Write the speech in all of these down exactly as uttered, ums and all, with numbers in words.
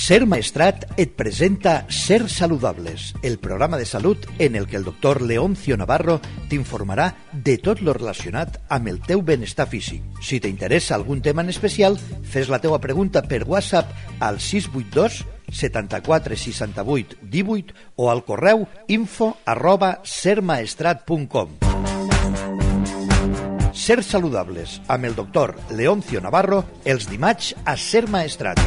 Ser Maestrat et presenta Ser Saludables, el programa de salut en el que el doctor Leoncio Navarro t'informarà de tot lo relacionat amb el teu benestar físic. Si t'interessa algun tema en especial, fes la teua pregunta per WhatsApp al sis vuit dos setanta-quatre seixanta-vuit divuit o al correu info arroba sermaestrat punt com. Ser Saludables amb el doctor Leoncio Navarro els dimarts a Ser Maestrat.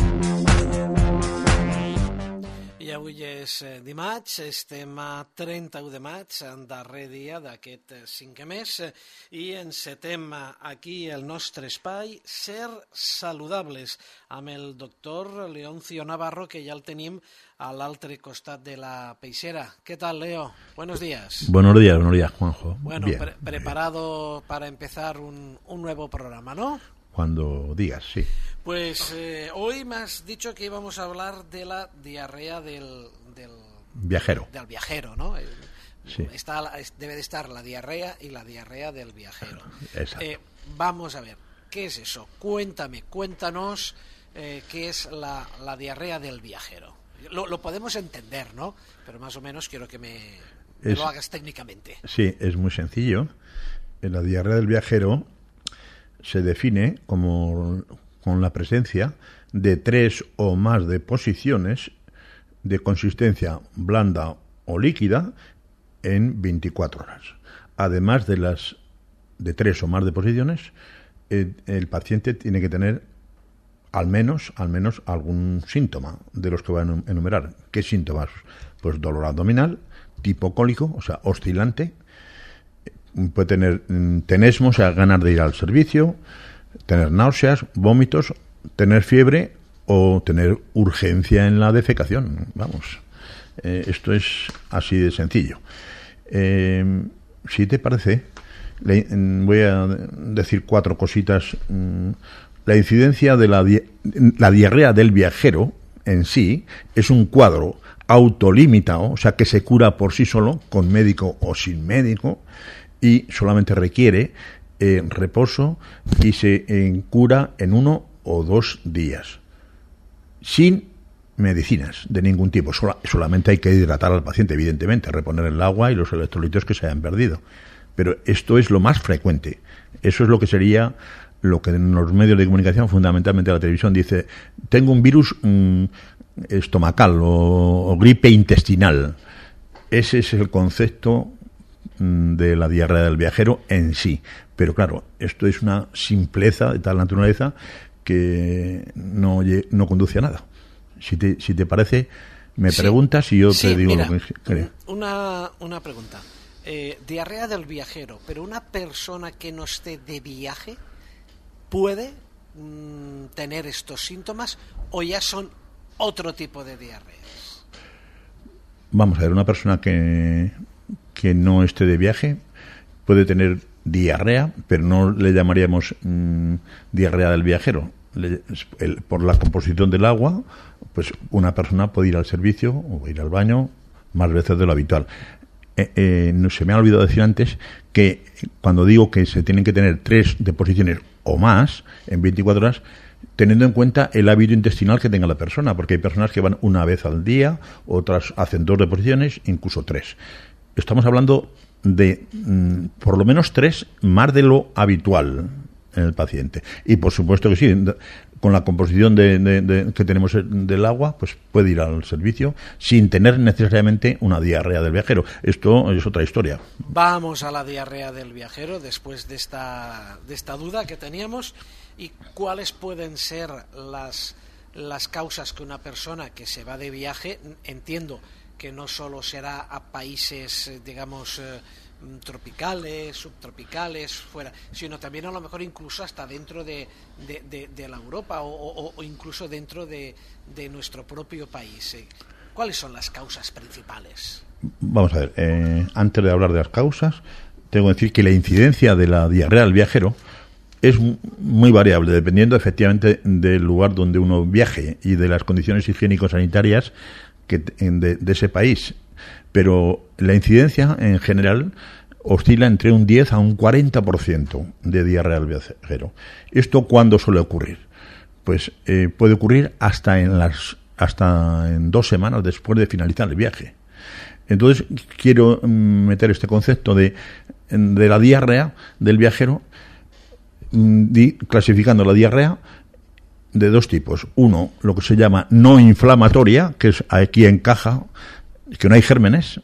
I avui és dimarts, estem a trenta-u de maig, en darrer dia d'aquest cinquè mes, i encetem aquí el nostre espai Ser Saludables amb el doctor Leoncio Navarro, que ja el tenim a l'altre costat de la peixera. ¿Qué tal, Leo? Buenos días. Buenos días, buenos días, Juanjo. Bueno, bien, pre preparado bien. Para empezar un, un nuevo programa, ¿no? Cuando digas, sí. Pues eh, hoy me has dicho que íbamos a hablar de la diarrea del, del viajero. Del viajero, ¿no? Sí. Está, debe de estar la diarrea y la diarrea del viajero. Exacto. Eh, vamos a ver, ¿qué es eso? Cuéntame, cuéntanos eh, qué es la, la diarrea del viajero. Lo, lo podemos entender, ¿no? Pero más o menos quiero que me, me es, lo hagas técnicamente. Sí, es muy sencillo. La diarrea del viajero se define como con la presencia de tres o más deposiciones de consistencia blanda o líquida en veinticuatro horas. Además de las de tres o más deposiciones, el, el paciente tiene que tener al menos, al menos algún síntoma de los que voy a enumerar. ¿Qué síntomas? Pues dolor abdominal, tipo cólico, o sea, oscilante. Puede tener tenesmo, o sea, ganas de ir al servicio, tener náuseas, vómitos, tener fiebre o tener urgencia en la defecación. Vamos, eh, esto es así de sencillo. Eh, si te parece, le, voy a decir cuatro cositas. La incidencia de la, di la diarrea del viajero en sí es un cuadro autolimitado, o sea, que se cura por sí solo, con médico o sin médico, y solamente requiere eh, reposo y se eh, cura en uno o dos días, sin medicinas de ningún tipo. Sol solamente hay que hidratar al paciente, evidentemente, reponer el agua y los electrolitos que se hayan perdido. Pero esto es lo más frecuente. Eso es lo que sería lo que en los medios de comunicación, fundamentalmente la televisión, dice: tengo un virus mmm, estomacal o, o gripe intestinal. Ese es el concepto mmm, de la diarrea del viajero en sí. Pero claro, esto es una simpleza de tal naturaleza que no, no conduce a nada. Si te, si te parece, me sí. preguntas y yo sí, te digo mira, lo que creo. Una, una pregunta. Eh, diarrea del viajero, pero una persona que no esté de viaje puede mmm, tener estos síntomas, o ya son otro tipo de diarreas. Vamos a ver, una persona que, que no esté de viaje puede tener diarrea, pero no le llamaríamos mmm, diarrea del viajero. Le, el, por la composición del agua, pues una persona puede ir al servicio o ir al baño más veces de lo habitual. Eh, eh, no, se me ha olvidado decir antes que cuando digo que se tienen que tener tres deposiciones o más en veinticuatro horas, teniendo en cuenta el hábito intestinal que tenga la persona, porque hay personas que van una vez al día, otras hacen dos deposiciones, incluso tres. Estamos hablando de mmm, por lo menos tres más de lo habitual en el paciente. Y por supuesto que sí, con la composición de, de, de, que tenemos del agua, pues puede ir al servicio sin tener necesariamente una diarrea del viajero. Esto es otra historia. Vamos a la diarrea del viajero después de esta, de esta duda que teníamos. ¿Y cuáles pueden ser las, las causas que una persona que se va de viaje, entiendo que no solo será a países, digamos, eh, tropicales, subtropicales, fuera, sino también a lo mejor incluso hasta dentro de, de, de, de la Europa o, o, o incluso dentro de, de nuestro propio país? ¿Cuáles son las causas principales? Vamos a ver, eh, antes de hablar de las causas, tengo que decir que la incidencia de la diarrea del viajero es muy variable, dependiendo efectivamente del lugar donde uno viaje y de las condiciones higiénico-sanitarias que, de, de ese país. Pero la incidencia en general oscila entre un diez a un cuarenta por ciento de diarrea del viajero. ¿Esto cuándo suele ocurrir? Pues eh, puede ocurrir hasta en las hasta en dos semanas después de finalizar el viaje. Entonces, quiero meter este concepto de, de la diarrea del viajero, di, clasificando la diarrea de dos tipos. Uno, lo que se llama no inflamatoria, que es aquí encaja, que no hay gérmenes,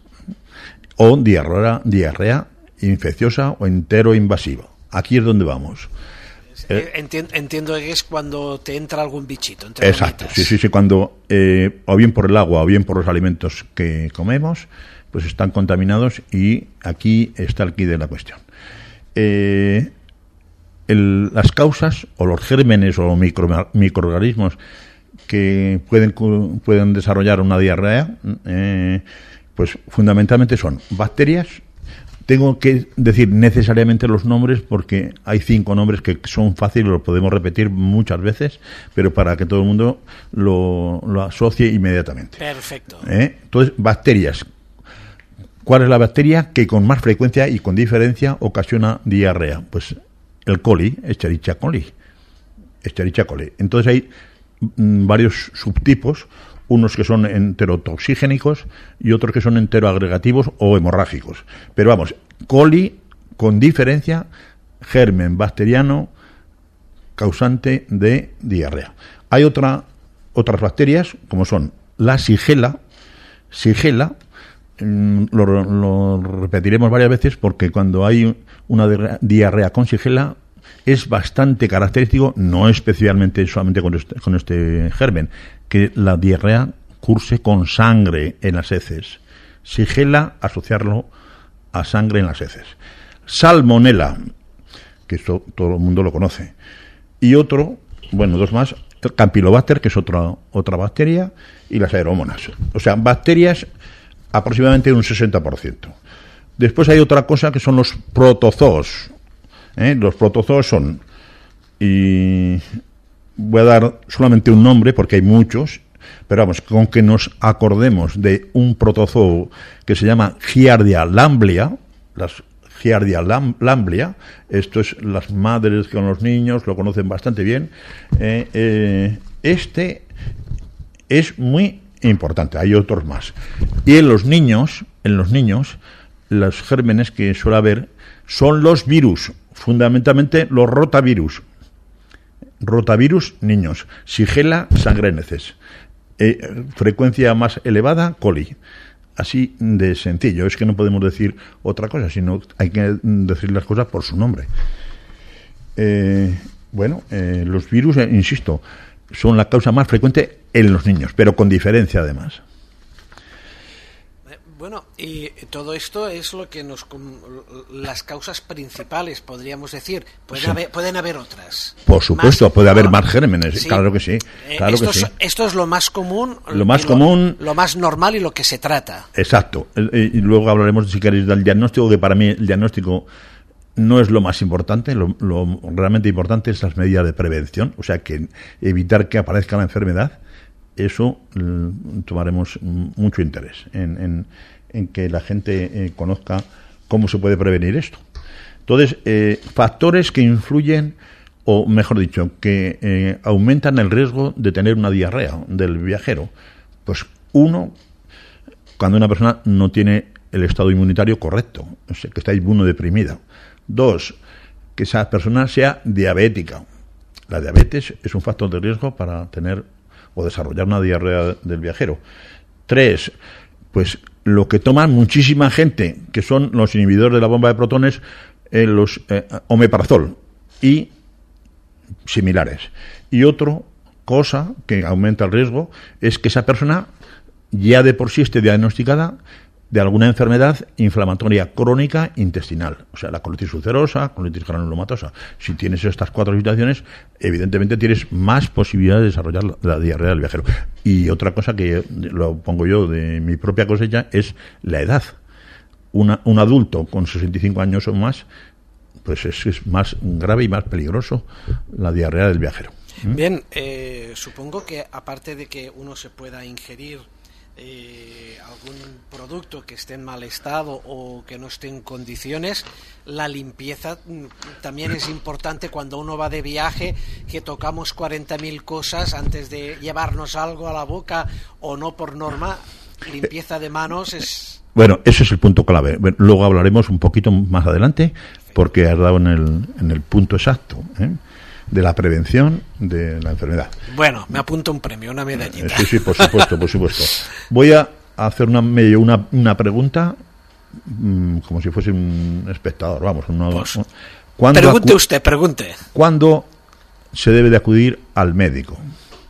o diarrea, diarrea infecciosa o enteroinvasiva. Aquí es donde vamos. Entiendo, entiendo que es cuando te entra algún bichito. Exacto, sí, sí, sí, cuando eh, o bien por el agua o bien por los alimentos que comemos, pues están contaminados, y aquí está el quid de la cuestión. Eh, el, las causas o los gérmenes o micro, microorganismos que pueden, pueden desarrollar una diarrea, eh, pues fundamentalmente son bacterias. Tengo que decir necesariamente los nombres porque hay cinco nombres que son fáciles, los podemos repetir muchas veces, pero para que todo el mundo lo, lo asocie inmediatamente. Perfecto. ¿Eh? Entonces, bacterias. ¿Cuál es la bacteria que con más frecuencia y con diferencia ocasiona diarrea? Pues el coli, Escherichia coli. Escherichia coli. Entonces hay mm, varios subtipos, unos que son enterotoxigénicos y otros que son enteroagregativos o hemorrágicos. Pero vamos, coli con diferencia, germen bacteriano causante de diarrea. Hay otra, otras bacterias, como son la Shigella. Shigella, mmm, lo, lo repetiremos varias veces porque cuando hay una diarrea con Shigella es bastante característico, no especialmente solamente con este, con este germen, que la diarrea curse con sangre en las heces. Shigella, asociarlo a sangre en las heces. Salmonella, que esto todo el mundo lo conoce. Y otro, bueno, dos más, Campylobacter, que es otra, otra bacteria, y las aeromonas. O sea, bacterias aproximadamente un sesenta por ciento. Después hay otra cosa que son los protozoos. ¿Eh? Los protozoos son, y voy a dar solamente un nombre porque hay muchos, pero vamos, con que nos acordemos de un protozoo que se llama Giardia lamblia, las Giardia lam, lamblia, esto es las madres con los niños, lo conocen bastante bien, eh, eh, este es muy importante, hay otros más. Y en los niños, en los niños, los gérmenes que suele haber son los virus, fundamentalmente los rotavirus. Rotavirus, niños. Shigella, sangre en heces. Eh, frecuencia más elevada, coli. Así de sencillo. Es que no podemos decir otra cosa, sino hay que decir las cosas por su nombre. Eh, bueno, eh, los virus, eh, insisto, son la causa más frecuente en los niños, pero con diferencia además. Bueno, y todo esto es lo que nos... las causas principales, podríamos decir. Pueden, sí. haber, pueden haber otras. Por supuesto, más, puede ¿no? haber más gérmenes, sí. claro que sí. Claro esto, que sí. Es, esto es lo más común. Lo más común... Lo, lo más normal y lo que se trata. Exacto. Y luego hablaremos, si queréis, del diagnóstico, que para mí el diagnóstico no es lo más importante. Lo, lo realmente importante es las medidas de prevención. O sea, que evitar que aparezca la enfermedad. Eso mm, tomaremos mucho interés en, en, en que la gente eh, conozca cómo se puede prevenir esto. Entonces, eh, factores que influyen, o mejor dicho, que eh, aumentan el riesgo de tener una diarrea del viajero. Pues uno, cuando una persona no tiene el estado inmunitario correcto, o sea, que está inmunodeprimida. Dos, que esa persona sea diabética. La diabetes es un factor de riesgo para tener o desarrollar una diarrea del viajero. Tres, pues lo que toman muchísima gente, que son los inhibidores de la bomba de protones, eh, los eh, omeprazol y similares. Y otra cosa que aumenta el riesgo es que esa persona ya de por sí esté diagnosticada de alguna enfermedad inflamatoria crónica intestinal, o sea, la colitis ulcerosa, colitis granulomatosa. Si tienes estas cuatro situaciones, evidentemente tienes más posibilidades de desarrollar la, la diarrea del viajero. Y otra cosa que lo pongo yo de mi propia cosecha es la edad. Una, un adulto con sesenta y cinco años o más, pues es, es más grave y más peligroso la diarrea del viajero. ¿Mm? Bien, eh, supongo que aparte de que uno se pueda ingerir eh, algún producto que esté en mal estado o que no esté en condiciones, la limpieza también es importante cuando uno va de viaje, que tocamos cuarenta mil cosas antes de llevarnos algo a la boca o no por norma. Limpieza de manos es... Bueno, ese es el punto clave. Bueno, luego hablaremos un poquito más adelante, porque has dado en el, en el punto exacto, ¿eh?, de la prevención de la enfermedad. Bueno, me apunto un premio, una medallita. Sí, sí, por supuesto, por supuesto. Voy a hacer una medio una, una pregunta mmm, como si fuese un espectador, vamos. Una, pues, ¿cuándo pregunte acu- usted, pregunte. ¿Cuándo se debe de acudir al médico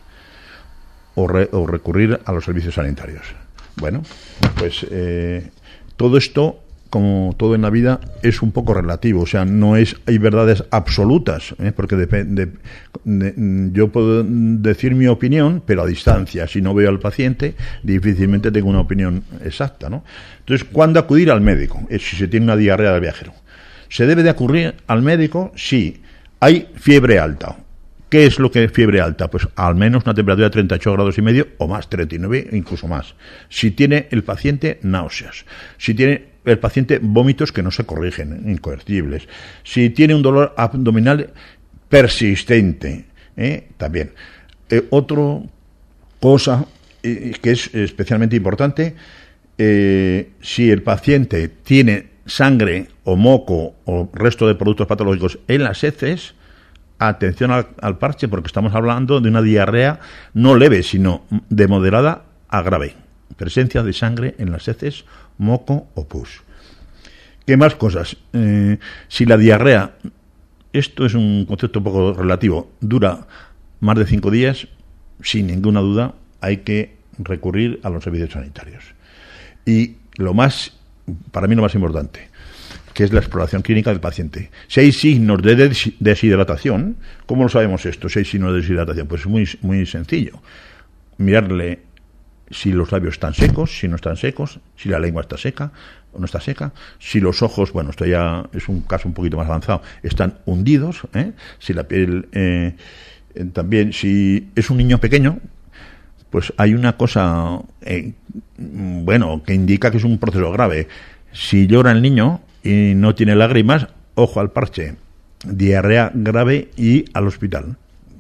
o, re, o recurrir a los servicios sanitarios? Bueno, pues eh, todo esto, como todo en la vida, es un poco relativo, o sea, no es, hay verdades absolutas, ¿eh? Porque depende, de, de, yo puedo decir mi opinión, pero a distancia. Si no veo al paciente, difícilmente tengo una opinión exacta, ¿no? Entonces, ¿cuándo acudir al médico? Es si se tiene una diarrea del viajero. ¿Se debe de acudir al médico? Sí. Hay fiebre alta. ¿Qué es lo que es fiebre alta? Pues al menos una temperatura de treinta y ocho grados y medio o más, treinta y nueve, incluso más. Si tiene el paciente náuseas, si tiene el paciente vómitos que no se corrigen, incorregibles, si tiene un dolor abdominal persistente, ¿eh?, también. Eh, otra cosa eh, que es especialmente importante, eh, si el paciente tiene sangre o moco o resto de productos patológicos en las heces, atención al, al parche, porque estamos hablando de una diarrea no leve, sino de moderada a grave. Presencia de sangre en las heces, moco o pus. ¿Qué más cosas? Eh, si la diarrea, esto es un concepto un poco relativo, dura más de cinco días, sin ninguna duda hay que recurrir a los servicios sanitarios. Y lo más, para mí lo más importante, que es la exploración clínica del paciente. Si hay signos de des- deshidratación, ¿cómo lo sabemos esto? Si hay signos de deshidratación, pues es muy, muy sencillo. Mirarle si los labios están secos, si no están secos, si la lengua está seca o no está seca, si los ojos, bueno, esto ya es un caso un poquito más avanzado, están hundidos, ¿eh? Si la piel, eh, también, si es un niño pequeño, pues hay una cosa, eh, bueno, que indica que es un proceso grave. Si llora el niño y no tiene lágrimas, ojo al parche, diarrea grave y al hospital.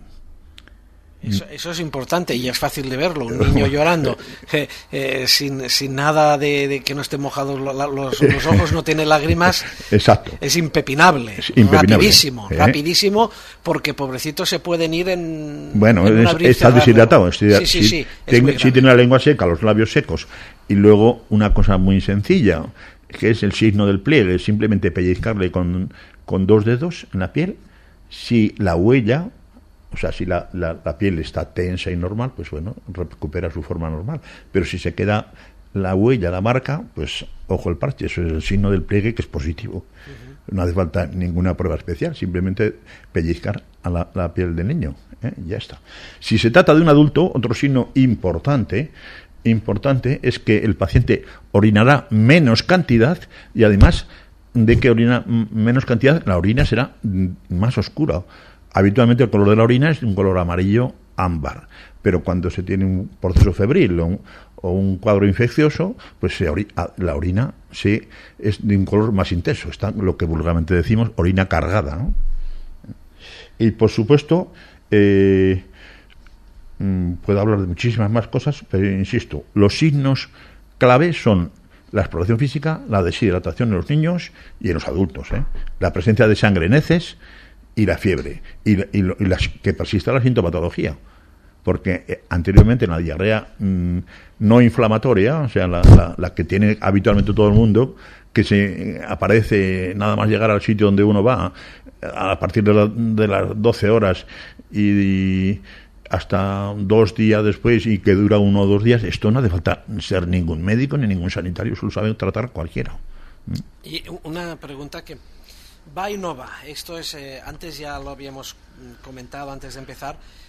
Eso, eso es importante y es fácil de verlo, un niño llorando eh, eh, sin, sin nada de, de que no esté mojado los, los, los ojos, no tiene lágrimas. Exacto. Es impepinable, es impepinable. rapidísimo, ¿eh? rapidísimo, porque pobrecitos se pueden ir en... Bueno, en es, está deshidratado. Sí, sí, sí, sí, ten, si tiene la lengua seca, los labios secos, y luego una cosa muy sencilla, que es el signo del pliegue, simplemente pellizcarle con, con dos dedos en la piel. Si la huella, o sea, si la, la, la piel está tensa y normal, pues bueno, recupera su forma normal. Pero si se queda la huella, la marca, pues ojo el parche, eso es el signo del pliegue, que es positivo. Uh-huh. No hace falta ninguna prueba especial, simplemente pellizcar a la, la piel del niño, ¿eh? Ya está. Si se trata de un adulto, otro signo importante importante es que el paciente orinará menos cantidad, y además de que orina menos cantidad, la orina será más oscura. Habitualmente el color de la orina es de un color amarillo ámbar, pero cuando se tiene un proceso febril o un, o un cuadro infeccioso, pues se ori- la orina se, es de un color más intenso, está lo que vulgarmente decimos orina cargada, ¿no? Y por supuesto, eh, puedo hablar de muchísimas más cosas, pero insisto, los signos clave son la exploración física, la deshidratación en los niños y en los adultos, ¿eh? La presencia de sangre en heces y la fiebre, y, y, y las, que persista la sintomatología, porque eh, anteriormente en la diarrea mmm, no inflamatoria, o sea, la, la, la que tiene habitualmente todo el mundo, que se eh, aparece nada más llegar al sitio donde uno va, a partir de, la, de las doce horas y, y hasta dos días después, y que dura uno o dos días, esto no hace falta ser ningún médico ni ningún sanitario, eso lo sabe tratar cualquiera. Y una pregunta que va y no va, esto es, eh, antes ya lo habíamos comentado antes de empezar,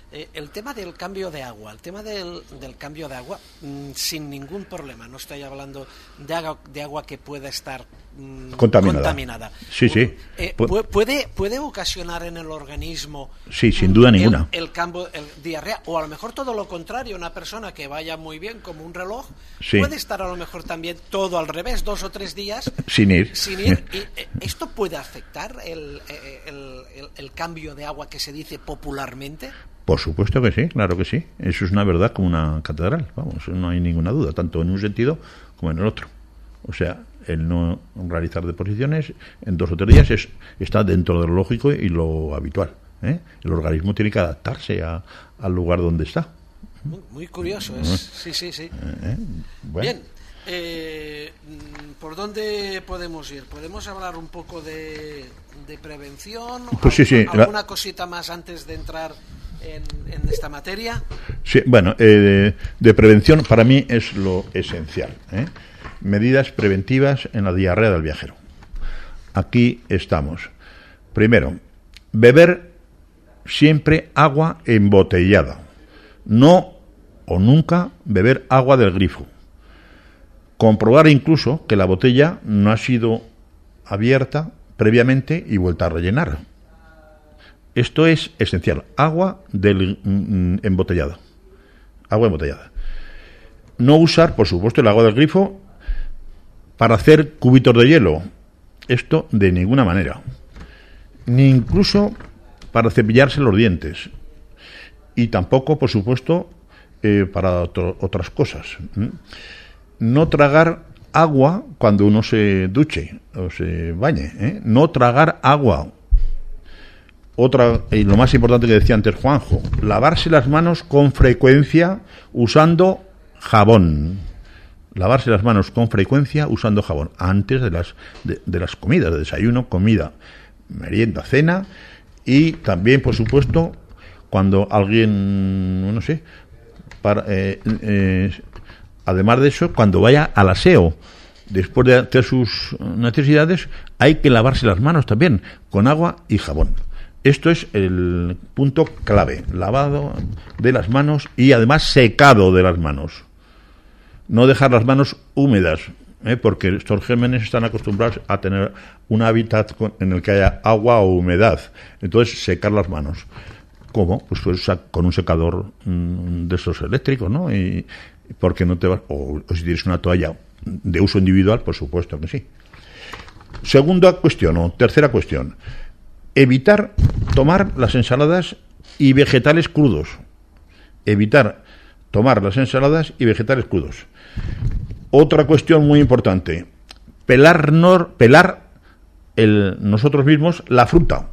Eh, el tema del cambio de agua, el tema del, del cambio de agua, mmm, sin ningún problema. No estoy hablando de agua, de agua que pueda estar mmm, contaminada. contaminada. Sí, sí. Eh, puede, puede ocasionar en el organismo. Sí, sin duda el, ninguna. El cambio, el diarrea, o a lo mejor todo lo contrario. Una persona que vaya muy bien, como un reloj, sí. puede estar a lo mejor también todo al revés, dos o tres días sin ir. Sin ir. Y, eh, ¿esto puede afectar el, el, el, el cambio de agua que se dice popularmente? Por supuesto que sí, claro que sí. Eso es una verdad como una catedral, vamos, no hay ninguna duda, tanto en un sentido como en el otro. O sea, el no realizar deposiciones en dos o tres días es, está dentro de lo lógico y lo habitual, ¿eh? El organismo tiene que adaptarse a, al lugar donde está. Muy, muy curioso, es, sí, sí, sí. ¿Eh? Bueno. Bien, eh, ¿por dónde podemos ir? ¿Podemos hablar un poco de, de prevención? Pues sí, sí. ¿Alguna la... cosita más antes de entrar en, en esta materia? Sí, bueno, eh, de, de prevención para mí es lo esencial, ¿eh? Medidas preventivas en la diarrea del viajero. Aquí estamos. Primero, beber siempre agua embotellada. No o nunca beber agua del grifo. Comprobar incluso que la botella no ha sido abierta previamente y vuelta a rellenar. Esto es esencial. Agua del, mm, embotellada. Agua embotellada. No usar, por supuesto, el agua del grifo para hacer cubitos de hielo. Esto de ninguna manera. Ni incluso para cepillarse los dientes. Y tampoco, por supuesto, eh, para otro, otras cosas. No tragar agua cuando uno se duche o se bañe, ¿eh? No tragar agua. Otra, y lo más importante que decía antes Juanjo, lavarse las manos con frecuencia usando jabón. Lavarse las manos con frecuencia usando jabón antes de las de, de las comidas, de desayuno, comida, merienda, cena, y también, por supuesto, cuando alguien, no sé, para, eh, eh, además de eso, cuando vaya al aseo, después de hacer sus necesidades, hay que lavarse las manos también con agua y jabón. Esto es el punto clave, lavado de las manos y además secado de las manos. No dejar las manos húmedas, ¿eh? Porque estos gérmenes están acostumbrados a tener un hábitat con, en el que haya agua o humedad. Entonces, secar las manos. ¿Cómo? Pues, pues con un secador mmm, de esos eléctricos, ¿no? Y porque no te vas, o, o si tienes una toalla de uso individual, por supuesto que sí. Segunda cuestión, o tercera cuestión. Evitar tomar las ensaladas y vegetales crudos. Evitar tomar las ensaladas y vegetales crudos. Otra cuestión muy importante. Pelar, no, pelar el, nosotros mismos la fruta.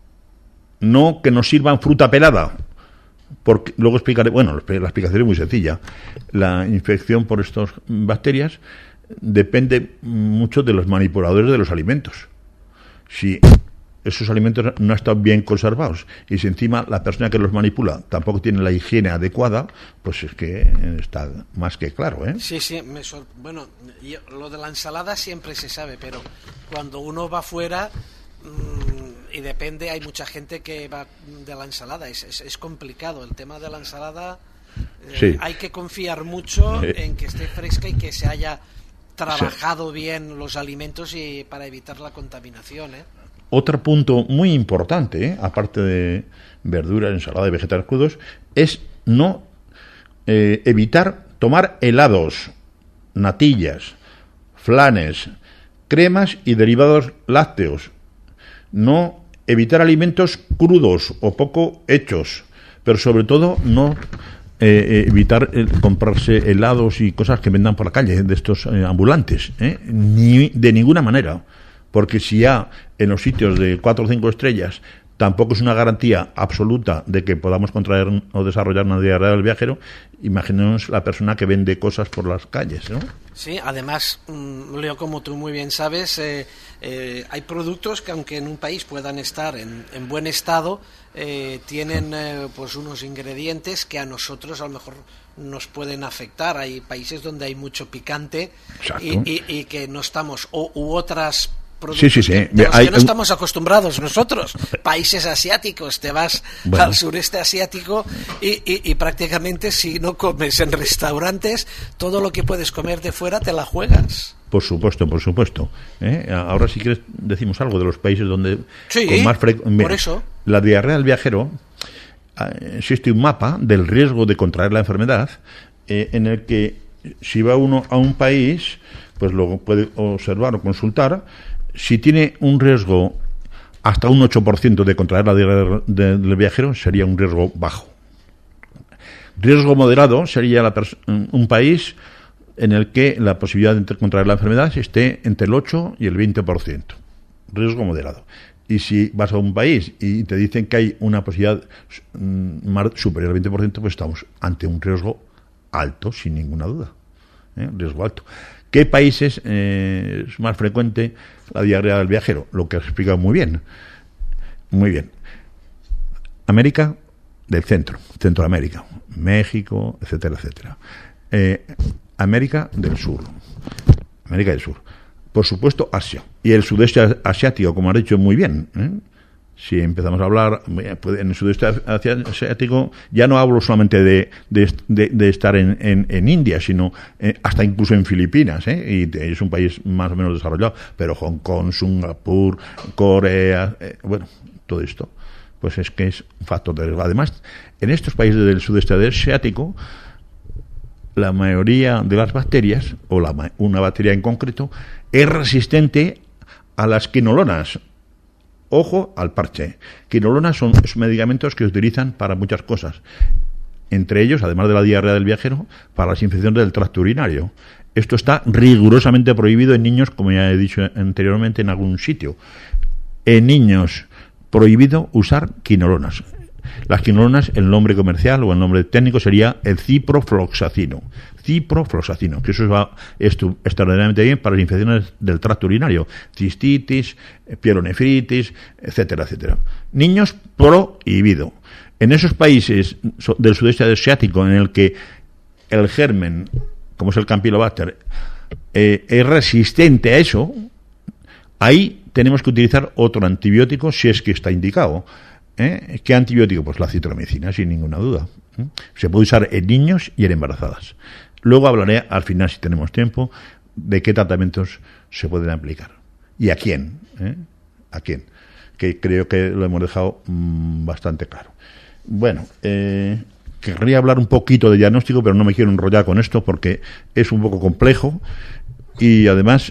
No que nos sirvan fruta pelada. Porque luego explicaré, bueno, la explicación es muy sencilla. La infección por estas bacterias depende mucho de los manipuladores de los alimentos. Si esos alimentos no están bien conservados y si encima la persona que los manipula tampoco tiene la higiene adecuada, pues es que está más que claro, ¿eh? Sí, sí, me sor... bueno, yo, lo de la ensalada siempre se sabe, pero cuando uno va fuera mmm, y depende, hay mucha gente que va de la ensalada, es, es, es complicado el tema de la ensalada, eh, sí. Hay que confiar mucho eh. en que esté fresca y que se haya trabajado sí. bien los alimentos y para evitar la contaminación, ¿eh? Otro punto muy importante, ¿eh? Aparte de verduras, ensalada y vegetales crudos, es no eh, evitar tomar helados, natillas, flanes, cremas y derivados lácteos. No evitar alimentos crudos o poco hechos, pero sobre todo no eh, evitar eh, comprarse helados y cosas que vendan por la calle de estos eh, ambulantes, ¿eh? Ni de ninguna manera. Porque si ya en los sitios de cuatro o cinco estrellas tampoco es una garantía absoluta de que podamos contraer o desarrollar una diarrea del viajero, imaginemos la persona que vende cosas por las calles, ¿no? Sí, además, Leo, como tú muy bien sabes, eh, eh, hay productos que aunque en un país puedan estar en, en buen estado, eh, tienen eh, pues unos ingredientes que a nosotros a lo mejor nos pueden afectar. Hay países donde hay mucho picante y, y, y que no estamos, o, u otras productos sí, sí, sí. que, de los Hay, que no estamos acostumbrados nosotros. Países asiáticos, te vas bueno. al sureste asiático y, y, y prácticamente si no comes en restaurantes, todo lo que puedes comer de fuera te la juegas. Por supuesto, por supuesto. ¿Eh? Ahora si quieres decimos algo de los países donde sí, con más frecuencia... por eso. La diarrea del viajero, eh, existe un mapa del riesgo de contraer la enfermedad eh, en el que si va uno a un país, pues lo puede observar o consultar. Si tiene un riesgo hasta un ocho por ciento de contraer la diarrea del viajero, sería un riesgo bajo. Riesgo moderado sería la un país en el que la posibilidad de contraer la enfermedad esté entre el ocho y el veinte por ciento. Riesgo moderado. Y si vas a un país y te dicen que hay una posibilidad más superior al veinte por ciento, pues estamos ante un riesgo alto, sin ninguna duda. ¿Eh? Riesgo alto. ¿Qué países eh, es más frecuente la diarrea del viajero? Lo que has explicado muy bien. Muy bien. América del Centro, Centroamérica, México, etcétera, etcétera. Eh, América del Sur, América del Sur, por supuesto Asia y el sudeste asiático, como has dicho muy bien. ¿eh? Si empezamos a hablar en el sudeste asiático, ya no hablo solamente de, de, de, de estar en, en, en India, sino eh, hasta incluso en Filipinas, ¿eh? y es un país más o menos desarrollado, pero Hong Kong, Singapur, Corea, eh, bueno, todo esto, pues es que es un factor de riesgo. Además, en estos países del sudeste asiático, la mayoría de las bacterias, o la, una bacteria en concreto, es resistente a las quinolonas. Ojo al parche. Quinolonas son medicamentos que se utilizan para muchas cosas. Entre ellos, además de la diarrea del viajero, para las infecciones del tracto urinario. Esto está rigurosamente prohibido en niños, como ya he dicho anteriormente, en algún sitio. En niños, prohibido usar quinolonas. Las quinolonas, el nombre comercial o el nombre técnico sería el ciprofloxacino. Ciprofloxacino, que eso va estu- extraordinariamente bien para las infecciones del tracto urinario, cistitis, pielonefritis, etcétera, etcétera. Niños, prohibido. En esos países del sudeste asiático en el que el germen, como es el Campylobacter, eh, es resistente a eso, ahí tenemos que utilizar otro antibiótico si es que está indicado. ¿Eh? ¿Qué antibiótico? Pues la citromicina, sin ninguna duda. ¿Eh? Se puede usar en niños y en embarazadas. Luego hablaré, al final, si tenemos tiempo, de qué tratamientos se pueden aplicar. ¿Y a quién? ¿Eh? ¿A quién? Que creo que lo hemos dejado mmm, bastante claro. Bueno, eh, querría hablar un poquito de diagnóstico, pero no me quiero enrollar con esto porque es un poco complejo y, además,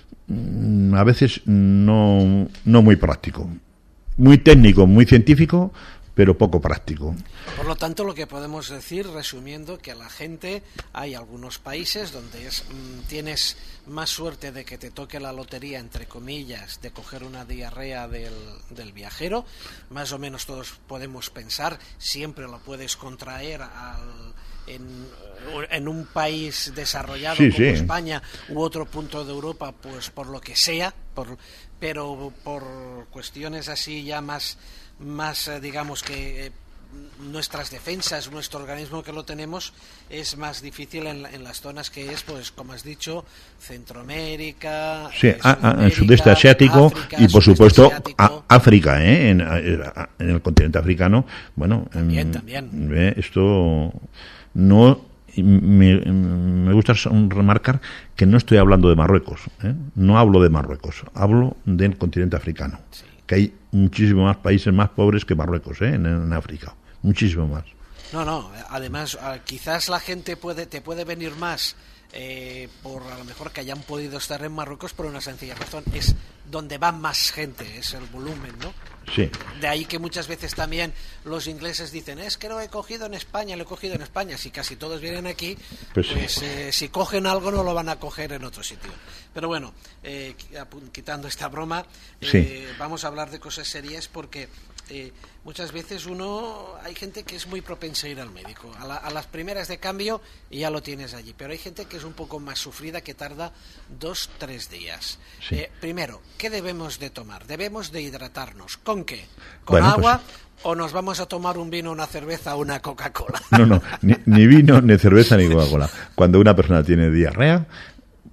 mmm, a veces no, no muy práctico. Muy técnico, muy científico, pero poco práctico. Por lo tanto, lo que podemos decir, resumiendo, que a la gente hay algunos países donde es, mmm, tienes más suerte de que te toque la lotería, entre comillas, de coger una diarrea del, del viajero. Más o menos todos podemos pensar, siempre lo puedes contraer al, en, en un país desarrollado sí, como sí. España u otro punto de Europa, pues por lo que sea, por... pero por cuestiones así ya más, más eh, digamos que eh, nuestras defensas, nuestro organismo que lo tenemos, es más difícil en, en las zonas que es, pues como has dicho, Centroamérica, sí, eh, a, a, el sudeste asiático África, y por supuesto asiático. A, África, ¿eh? en, a, en el continente africano, bueno, también, en, también. Eh, esto no... Me, me gusta remarcar que no estoy hablando de Marruecos, ¿eh? No hablo de Marruecos, hablo del continente africano, sí. Que hay muchísimos más países más pobres que Marruecos, ¿eh? en, en África, muchísimo más. No, no, además quizás la gente puede te puede venir más eh, por a lo mejor que hayan podido estar en Marruecos por una sencilla razón, es donde va más gente, es el volumen, ¿no? Sí. De ahí que muchas veces también los ingleses dicen, es que lo he cogido en España, lo he cogido en España. Si casi todos vienen aquí, pues, pues eh, si cogen algo no lo van a coger en otro sitio. Pero bueno, eh, quitando esta broma, eh, sí. vamos a hablar de cosas serias porque eh, muchas veces uno, hay gente que es muy propensa a ir al médico. A, la, a las primeras de cambio y ya lo tienes allí. Pero hay gente que es un poco más sufrida, que tarda dos, tres días. Sí. Eh, primero, ¿qué debemos de tomar? Debemos de hidratarnos. ¿Con qué? ¿Con bueno, agua pues... o nos vamos a tomar un vino, una cerveza o una Coca-Cola? No, no, ni, ni vino, ni cerveza, ni Coca-Cola. Cuando una persona tiene diarrea,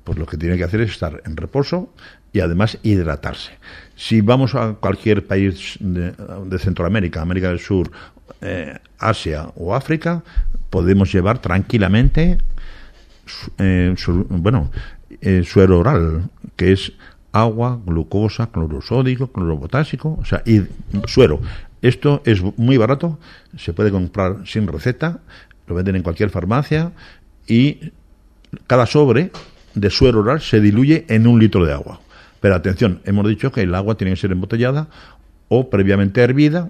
pues lo que tiene que hacer es estar en reposo y además hidratarse. Si vamos a cualquier país de, de Centroamérica, América del Sur, eh, Asia o África, podemos llevar tranquilamente eh, su, bueno, eh, suero oral, que es agua, glucosa, cloruro sódico, cloruro potásico, o sea, y suero. Esto es muy barato, se puede comprar sin receta, lo venden en cualquier farmacia y cada sobre de suero oral se diluye en un litro de agua. Pero atención, hemos dicho que el agua tiene que ser embotellada o previamente hervida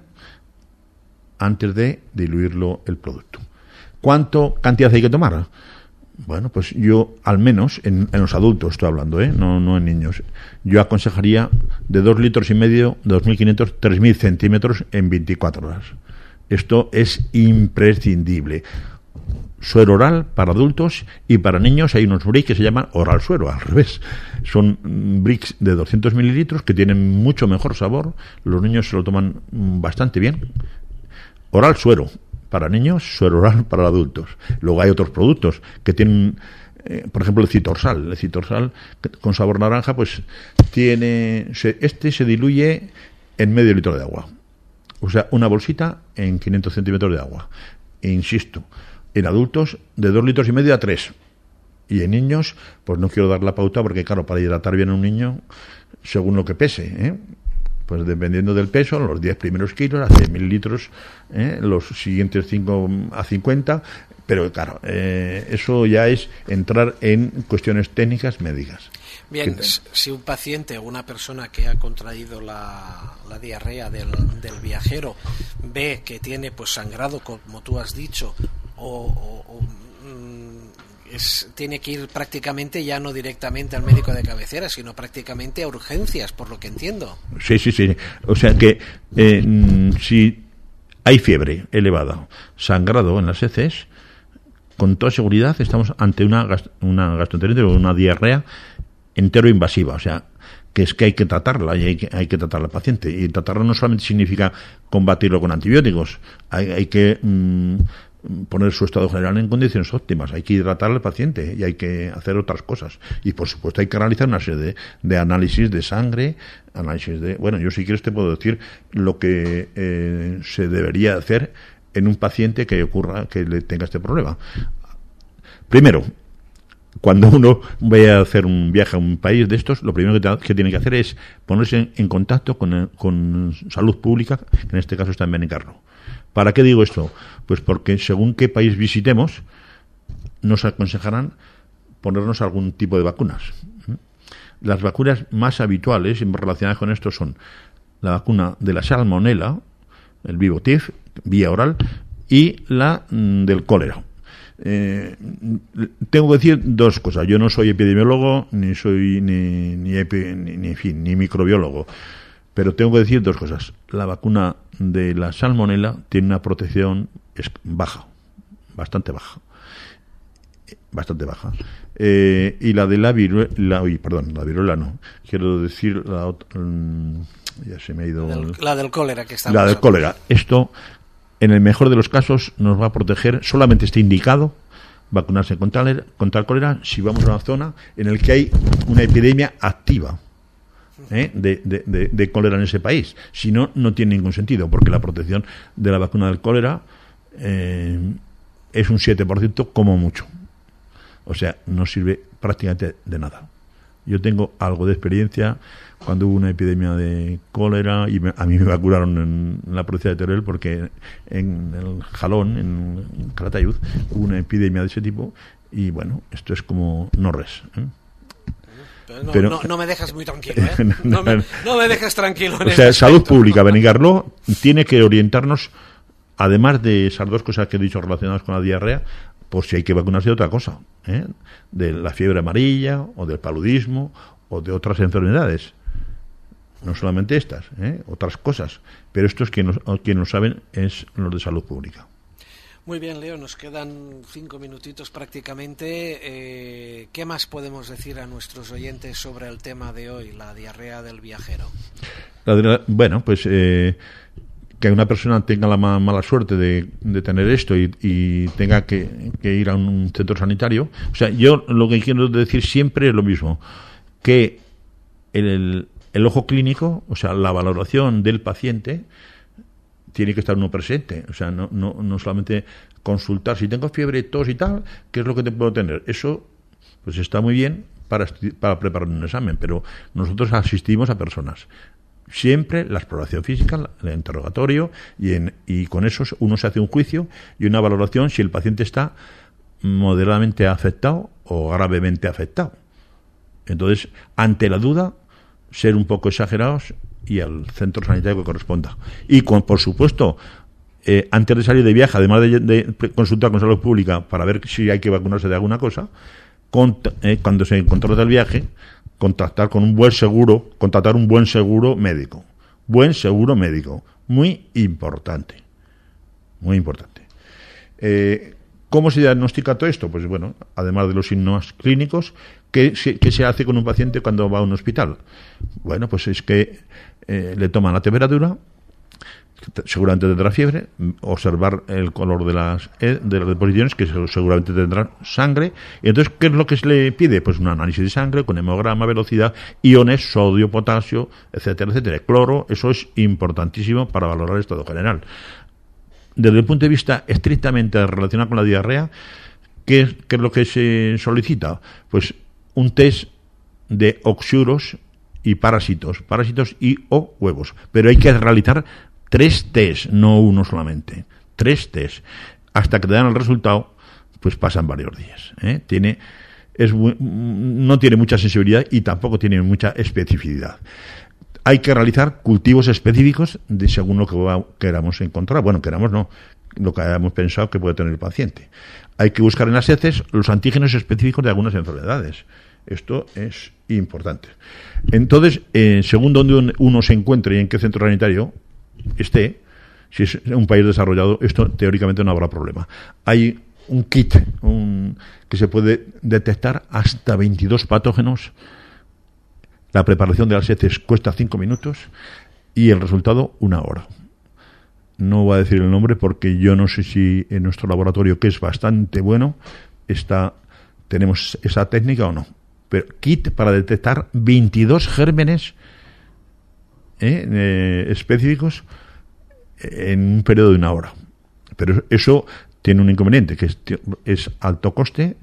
antes de diluirlo el producto. ¿Cuánto cantidad hay que tomar? Bueno, pues yo, al menos, en, en los adultos estoy hablando, ¿eh? no, no en niños, yo aconsejaría de dos litros y medio, dos mil quinientos, tres mil centímetros en veinticuatro horas. Esto es imprescindible. Suero oral para adultos y para niños hay unos bricks que se llaman oral suero, al revés. Son bricks de doscientos mililitros que tienen mucho mejor sabor. Los niños se lo toman bastante bien. Oral suero para niños, suero oral para adultos. Luego hay otros productos que tienen, eh, por ejemplo, el citorsal. El citorsal con sabor naranja, pues tiene, se, este se diluye en medio litro de agua. O sea, una bolsita en quinientos centímetros de agua. E insisto, en adultos de dos litros y medio a tres. Y en niños, pues no quiero dar la pauta porque, claro, para hidratar bien a un niño, según lo que pese, ¿eh? Pues dependiendo del peso, los diez primeros kilos a cien mililitros, ¿eh? Los siguientes cinco a cincuenta, pero claro, eh, eso ya es entrar en cuestiones técnicas médicas. Bien, si un paciente o una persona que ha contraído la, la diarrea del, del viajero ve que tiene pues sangrado, como tú has dicho, o, o, o es, tiene que ir prácticamente ya no directamente al médico de cabecera, sino prácticamente a urgencias, por lo que entiendo. Sí, sí, sí. O sea que eh, si hay fiebre elevada, sangrado en las heces, con toda seguridad estamos ante una, gast- una gastroenteritis o una diarrea enteroinvasiva, o sea, que es que hay que tratarla y hay que, hay que tratar al paciente. Y tratarla no solamente significa combatirlo con antibióticos, hay, hay que mmm, poner su estado general en condiciones óptimas, hay que hidratar al paciente y hay que hacer otras cosas. Y por supuesto hay que realizar una serie de, de análisis de sangre, análisis de... Bueno, yo si quieres te puedo decir lo que eh, se debería hacer en un paciente que ocurra, que le tenga este problema. Primero, cuando uno vaya a hacer un viaje a un país de estos, lo primero que, te, que tiene que hacer es ponerse en, en contacto con, el, con salud pública, que en este caso está en Benicarló. ¿Para qué digo esto? Pues porque según qué país visitemos, nos aconsejarán ponernos algún tipo de vacunas. Las vacunas más habituales y relacionadas con esto son la vacuna de la salmonela, el Vivotif, vía oral, y la mm, del cólera. Eh, tengo que decir dos cosas. Yo no soy epidemiólogo ni soy ni ni, epi, ni, ni, en fin, ni microbiólogo, pero tengo que decir dos cosas. La vacuna de la salmonela tiene una protección baja, bastante baja, bastante baja. Eh, y la de la viruela, uy, perdón, la viruela no. Quiero decir la otra, um, ya se me ha ido. La del, la del cólera que está. La del cólera. Esto, en el mejor de los casos, nos va a proteger. Solamente está indicado vacunarse contra el, contra el cólera si vamos a una zona en la que hay una epidemia activa. ¿Eh? De, de, de, de cólera en ese país. Si no, no tiene ningún sentido, porque la protección de la vacuna del cólera eh, es un siete por ciento como mucho. O sea, no sirve prácticamente de nada. Yo tengo algo de experiencia cuando hubo una epidemia de cólera y me, a mí me vacunaron en, en la provincia de Teruel porque en el Jalón, en Calatayud, hubo una epidemia de ese tipo y bueno, esto es como no res, ¿eh? No, Pero, no, no me dejas muy tranquilo, ¿eh? No me, no me dejas tranquilo. En o sea, este Salud aspecto. Pública, Benicarló, tiene que orientarnos, además de esas dos cosas que he dicho relacionadas con la diarrea, por si hay que vacunarse de otra cosa, ¿eh? De la fiebre amarilla, o del paludismo, o de otras enfermedades. No solamente estas, ¿eh? Otras cosas. Pero estos que nos, quienes lo saben es los de Salud Pública. Muy bien, Leo, nos quedan cinco minutitos prácticamente. Eh, ¿Qué más podemos decir a nuestros oyentes sobre el tema de hoy, la diarrea del viajero? La de la, bueno, pues eh, que una persona tenga la ma- mala suerte de, de tener esto y, y tenga que, que ir a un centro sanitario. O sea, yo lo que quiero decir siempre es lo mismo, que el, el ojo clínico, o sea, la valoración del paciente, tiene que estar uno presente. O sea, no, no, no solamente consultar si tengo fiebre, tos y tal, ¿qué es lo que te puedo tener? Eso pues está muy bien para, para preparar un examen, pero nosotros asistimos a personas. Siempre la exploración física, el interrogatorio, y, en, y con eso uno se hace un juicio y una valoración si el paciente está moderadamente afectado o gravemente afectado. Entonces, ante la duda, ser un poco exagerados y al centro sanitario que corresponda. Y, con, por supuesto, eh, antes de salir de viaje, además de, de consultar con salud pública para ver si hay que vacunarse de alguna cosa, con, eh, cuando se contrata el viaje, contactar con un buen seguro, contratar un buen seguro médico. Buen seguro médico. Muy importante. Muy importante. Eh, ¿Cómo se diagnostica todo esto? Pues bueno, además de los signos clínicos, ¿qué se, qué se hace con un paciente cuando va a un hospital? Bueno, pues es que eh, le toman la temperatura, seguramente tendrá fiebre, observar el color de las de las deposiciones, que seguramente tendrán sangre, y entonces ¿qué es lo que se le pide? Pues un análisis de sangre con hemograma, velocidad, iones, sodio, potasio, etcétera, etcétera, cloro. Eso es importantísimo para valorar el estado general. Desde el punto de vista estrictamente relacionado con la diarrea, ¿qué es, qué es lo que se solicita? Pues un test de oxuros y parásitos, parásitos y o huevos, pero hay que realizar tres test, no uno solamente. Tres test. Hasta que te dan el resultado, pues pasan varios días. ¿eh? Tiene, es muy, no tiene mucha sensibilidad y tampoco tiene mucha especificidad. Hay que realizar cultivos específicos de según lo que va, queramos encontrar. Bueno, queramos no, lo que hayamos pensado que puede tener el paciente. Hay que buscar en las heces los antígenos específicos de algunas enfermedades. Esto es importante. Entonces, eh, según donde uno se encuentre y en qué centro sanitario esté, si es un país desarrollado, esto teóricamente no habrá problema. Hay un kit un, que se puede detectar hasta veintidós patógenos. La preparación de las heces cuesta cinco minutos y el resultado una hora. No voy a decir el nombre porque yo no sé si en nuestro laboratorio, que es bastante bueno, está, tenemos esa técnica o no. Pero kit para detectar veintidós gérmenes ¿eh? Eh, específicos en un periodo de una hora. Pero eso tiene un inconveniente, que es, es alto coste,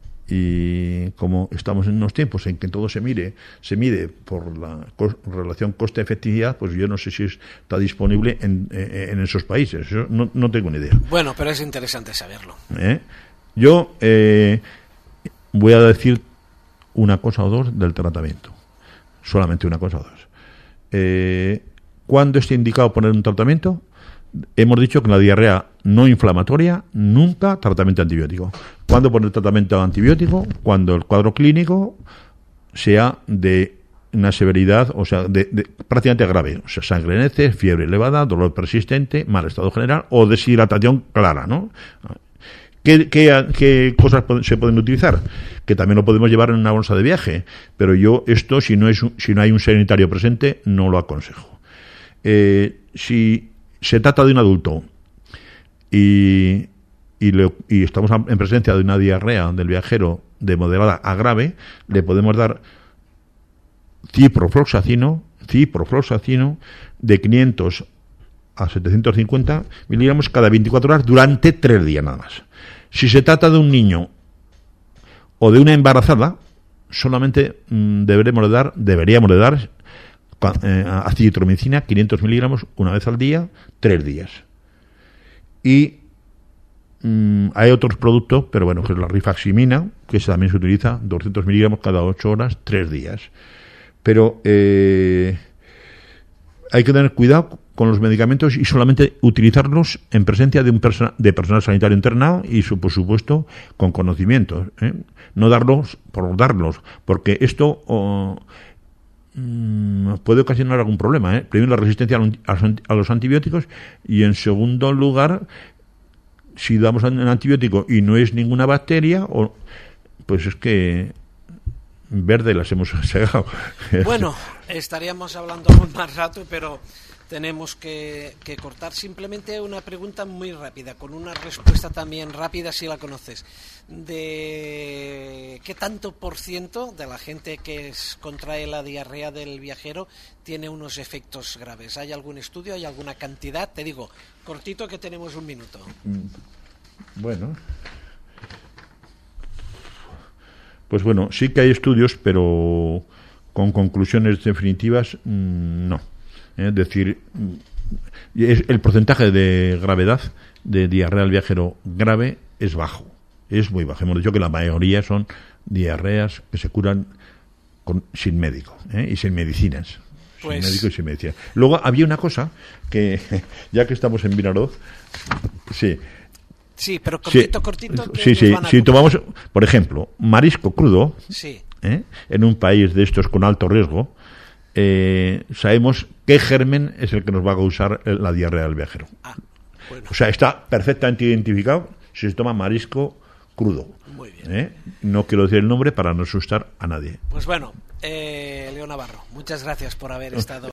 y como estamos en unos tiempos en que todo se mire, se mide por la co- relación coste-efectividad, pues yo no sé si está disponible en, en, en esos países. Yo no, no tengo ni idea. Bueno, pero es interesante saberlo. ¿Eh? Yo eh, voy a decir una cosa o dos del tratamiento. Solamente una cosa o dos. Eh, ¿Cuándo está indicado poner un tratamiento? Hemos dicho que en la diarrea no inflamatoria, nunca tratamiento antibiótico. ¿Cuándo poner tratamiento antibiótico? Cuando el cuadro clínico sea de una severidad, o sea, de, de prácticamente grave. O sea, sangre en heces, fiebre elevada, dolor persistente, mal estado general o deshidratación clara, ¿no? ¿Qué, qué, qué cosas se pueden utilizar? Que también lo podemos llevar en una bolsa de viaje, pero yo esto, si no, es un, si no hay un sanitario presente, no lo aconsejo. Eh, si se trata de un adulto y, y, le, y estamos en presencia de una diarrea del viajero de moderada a grave, le podemos dar ciprofloxacino, ciprofloxacino de quinientos a setecientos cincuenta miligramos cada veinticuatro horas durante tres días nada más. Si se trata de un niño o de una embarazada, solamente mmm, deberemos de dar, deberíamos de dar eh, acitromicina quinientos miligramos una vez al día, tres días. Y mmm, hay otros productos, pero bueno, que es la rifaximina, que también se utiliza doscientos miligramos cada ocho horas, tres días. Pero eh, hay que tener cuidado con los medicamentos y solamente utilizarlos en presencia de un persona, de personal sanitario internado y, su, por supuesto, con conocimientos. ¿eh? No darlos por darlos, porque esto oh, mmm, puede ocasionar algún problema. ¿eh? Primero, la resistencia a los antibióticos y, en segundo lugar, si damos un antibiótico y no es ninguna bacteria, o, pues es que verde las hemos segado. Bueno, estaríamos hablando aún más rato, pero tenemos que, que cortar. Simplemente una pregunta muy rápida, con una respuesta también rápida, si la conoces. ¿De qué tanto por ciento de la gente que es, contrae la diarrea del viajero tiene unos efectos graves? ¿Hay algún estudio? ¿Hay alguna cantidad? Te digo, cortito, que tenemos un minuto. Bueno, pues bueno, sí que hay estudios, pero con conclusiones definitivas, no. Es decir, el porcentaje de gravedad de diarrea del viajero grave es bajo, es muy bajo. Hemos dicho que la mayoría son diarreas que se curan con, sin médico, ¿eh? y sin medicinas. Pues... Sin médico y sin medicina. Luego había una cosa que, ya que estamos en Vinaroz, sí. Sí, pero cortito, sí, cortito. Sí, sí. Si tomamos, por ejemplo, marisco crudo, sí. ¿eh? en un país de estos con alto riesgo, eh, sabemos qué germen es el que nos va a causar la diarrea del viajero. Ah, bueno. O sea, está perfectamente identificado si se toma marisco crudo. Muy bien. ¿Eh? No quiero decir el nombre para no asustar a nadie. Pues bueno, eh, León Navarro, muchas gracias por haber estado